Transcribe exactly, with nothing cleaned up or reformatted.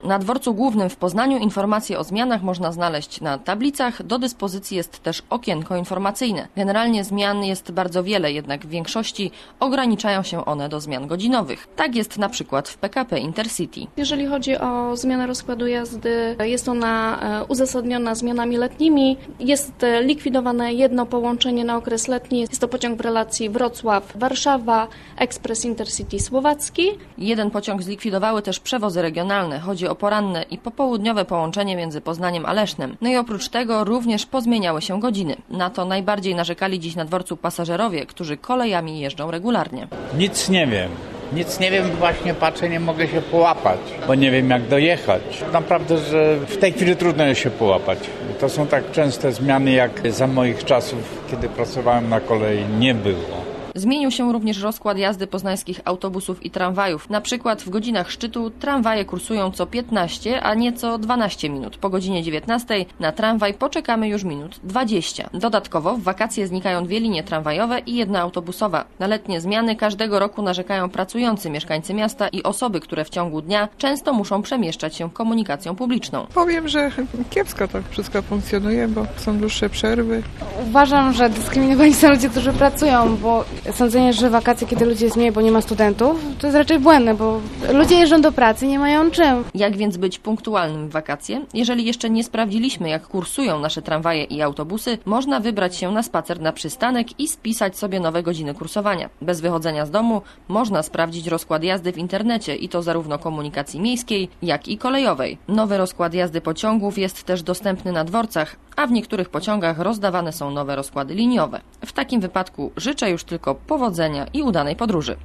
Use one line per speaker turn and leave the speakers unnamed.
Na dworcu głównym w Poznaniu informacje o zmianach można znaleźć na tablicach. Do dyspozycji jest też okienko informacyjne. Generalnie zmian jest bardzo wiele, jednak w większości ograniczają się one do zmian godzinowych. Tak jest na przykład w P K P Intercity.
Jeżeli chodzi o zmianę rozkładu jazdy, jest ona uzasadniona zmianami letnimi. Jest likwidowane jedno połączenie na okres letni. Jest to pociąg w relacji Wrocław-Warszawa, Ekspres Intercity Słowacki.
Jeden pociąg zlikwidowały też przewozy regionalne. Chodzi o poranne i popołudniowe połączenie między Poznaniem a Lesznem. No i oprócz tego również pozmieniały się godziny. Na to najbardziej narzekali dziś na dworcu pasażerowie, którzy kolejami jeżdżą regularnie.
Nic nie wiem. Nic nie wiem, właśnie patrzę, nie mogę się połapać, bo nie wiem jak dojechać. Naprawdę, że w tej chwili trudno jest się połapać. To są tak częste zmiany, jak za moich czasów, kiedy pracowałem na kolei, nie było.
Zmienił się również rozkład jazdy poznańskich autobusów i tramwajów. Na przykład w godzinach szczytu tramwaje kursują co piętnaście, a nie co dwanaście minut. Po godzinie dziewiętnastej na tramwaj poczekamy już minut dwadzieścia. Dodatkowo w wakacje znikają dwie linie tramwajowe i jedna autobusowa. Na letnie zmiany każdego roku narzekają pracujący mieszkańcy miasta i osoby, które w ciągu dnia często muszą przemieszczać się komunikacją publiczną.
Powiem, że kiepsko to wszystko funkcjonuje, bo są dłuższe przerwy.
Uważam, że dyskryminowani są ludzie, którzy pracują, bo sądzenie, że wakacje, kiedy ludzie jest mniej, bo nie ma studentów, to jest raczej błędne, bo ludzie jeżdżą do pracy, nie mają czym.
Jak więc być punktualnym w wakacje? Jeżeli jeszcze nie sprawdziliśmy, jak kursują nasze tramwaje i autobusy, można wybrać się na spacer na przystanek i spisać sobie nowe godziny kursowania. Bez wychodzenia z domu można sprawdzić rozkład jazdy w internecie i to zarówno komunikacji miejskiej, jak i kolejowej. Nowy rozkład jazdy pociągów jest też dostępny na dworcach, a w niektórych pociągach rozdawane są nowe rozkłady liniowe. W takim wypadku życzę już tylko powodzenia i udanej podróży.